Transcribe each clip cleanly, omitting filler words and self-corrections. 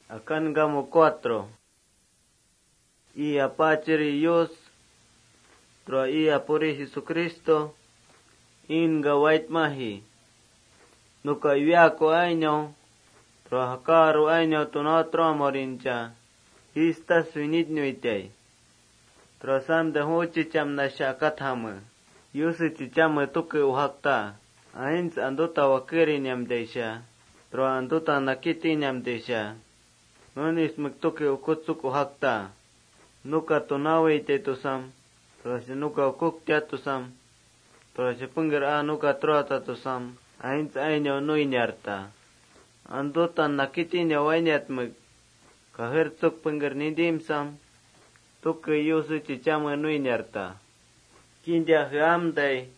Akan gamo 4. Y apacheri Dios, tro y apuri Jesucristo, inga wait mahi. Nuka iwiako año, tro hakaru año tunotro amorincha, histas vinit nuitei. Tro sam de huchi cham na shakathama, yusi chichama tuke uhakta, ains anduta wakiri nyamdeisha, tro anduta nakiti nyamdeisha. Nunis mektuke ukutsuk uhakta. Nuka tunawi te tusam. Terus nuka ukuktia tusam. Terus pengger nuka trota tusam. Ains ainyo nuinyarta. Andutan nakiti nyawainyat mek. Kahirtsuk pengger nidim sam. Tuke yusu chichama nuinyarta. Kindia hiamday.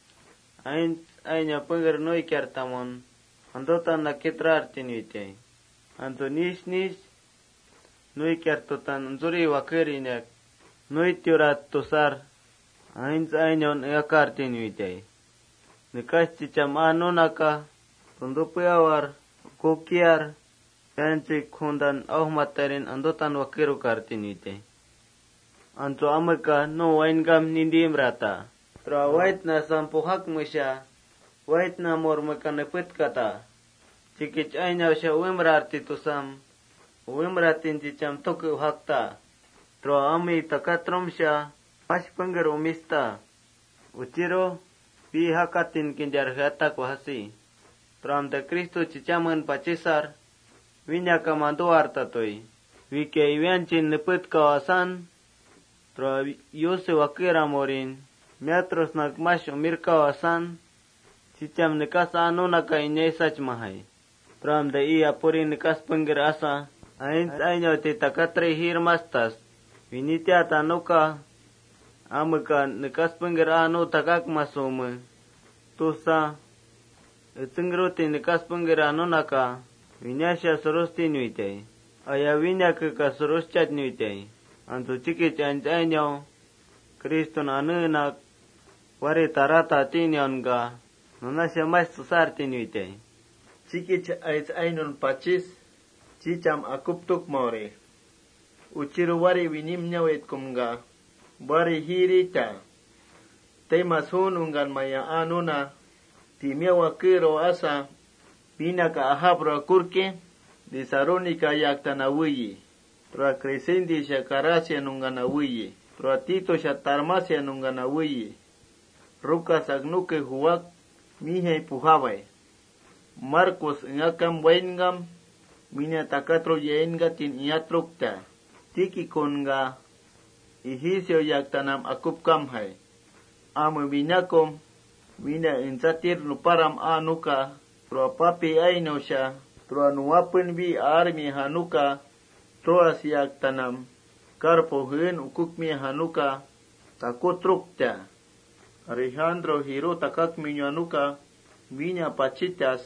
Ains ainyo pengger nuikyartamon. Andutan nakitrartinuite. Anto nish. Nui kertutan zuri wakirinek, nui tiurat tusar, ains ainyon eakartin vitay. Nikas chicham anunaka, tundupiawar, kukiar, yanchik hundan ahmatarin andutan wakiru kartin vitay. Anto amaka no waingam nindim rata. Tra wait na sampuhak musya, wait na mormaka nepit kata. Chikich ainyaw siya wimrarti tusam, Wimratin chicham tuke uhakta. Tro ami takatrom siya. Pas pengger umista. Uchiro. Pi hakatin kinjar hatak wahasi. Tro am de Kristo chichaman pacisar. Winya kamanduar tatoy. Wike iwianchin nepet kawasan. Tro yuse wakira morin. Miatros nagmash umir kawasan. Chicham nekas anu naka inyay sach mahay. Tro am de iya puri nekas pengger asa. Ains ainyo ti takatre hirmastas. Vinitia tanuka. Amaka nekas pengger anu takak masume. Tusa. Etzengruti nekas pengger anu naka. Vinyasya surusti nuitay. Aya vinya keka suruschat nuitay. Antu chikich ains ainyo. Kriston anunak. Wari tarata tinyonga. Nunasya mas susarti nuitay. Chikich ains ainon pacis. Chicham akuptuk more. Uchiru wari winimnya wet kumga. Wari hirita. Temas hunungan maya anuna. Timia wakiro asa. Pinaka ahabra kurke. Disaronika yaktana wuyi. Tra crescendi shakarasya nungana wuyi. Tra tito shatarmasya nungana wuyi. Ruka sagnuke huwak. Mihei puhawai. Marcos ngakam waingam. Minya takatro yenga tin iatrukta. Tiki konga. Ihisyo yaktanam akup kamhay. Amo minakom. Mina insatir nuparam anuka. Troa papi aino siya. Troa nuwapen vi armi hanuka. Troa yaktanam. Karpo hun ukukmi hanuka. Takutrukta. Alejandro hiro takak minyo anuka. Minya pachitas.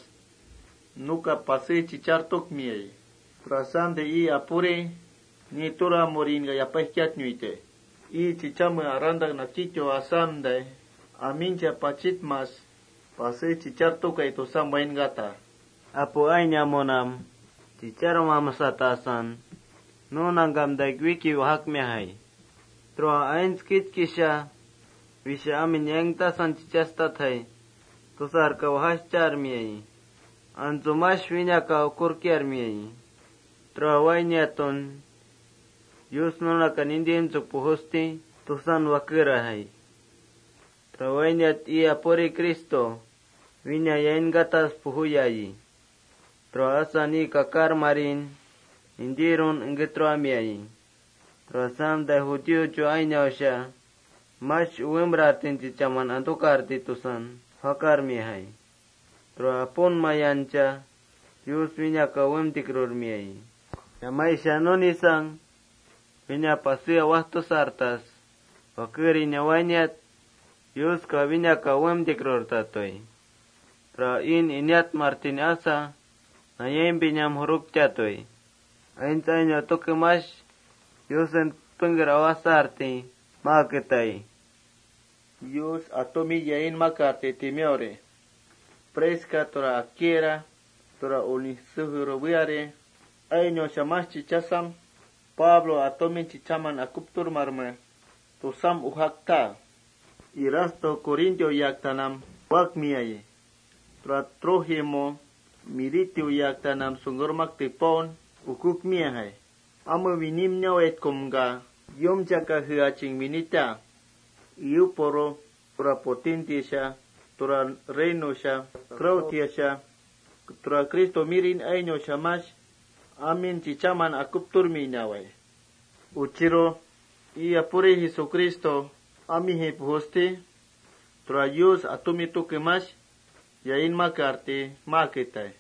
Nuka pase chichartok miei. Trasam de i apure. Ni tura morin ga yapahkiat nuite. I chichame arandak na chicho asam de. Amincha pachit mas. Pase chichartok ay tosam wain gata. Apo ay nyamonam. Chicharo mamasatasan. Nunangam da gwiki wahak mihay. Troa ains kitkisha. Visha amin yang tasan chichastatay. Tosar ka wahaschar miei. Antumash vinya ka ukurkiar miei. Trawainyatun. Yus nuna kanindin supuhusti. Tusan wakirahai. Trawainyat iya puri Kristo. Vinya yain gatas puhuyayi. Trawasani kakar marin. Indirun ingitro amiyayi. Trawasam da hudiyo jo ainyawsha. Mash uwimratin chichaman antukar titusan. Hakar mihai. Troapon mayancha, Yus vinya kawem tikrur miai. Yamai shanunisang, vinya pasuya waktu sartas, wakiri nyawanyat, Yus ka vinya kawem tikrur tatoy. Tra in inyat martin asa, nayem binyam huruk chatoy. Ain tayo tukimash, Yusen penggerawasarti, maketay. Yus atomi yain makarte timiore. Preska tora akiera, tora unisuhurubiare, Aino shamas chichasam Pablo atomin chichaman akuptur marme tosam uhakta irasto Korintio yaktanam wakmiaye trohimo miritio yaktanam sungurmak tipon ukuk miahay amo vinimnyo et komga yom jaka hiaching minita iuporo tura potentisha tura reinosha krautiasha tura Kristo mirin aino shamas amin chichaman akuptur minaway uchiro iya puri Jesucristo ami hepuhosti tura Dios atumitu kemas yain makarte maketay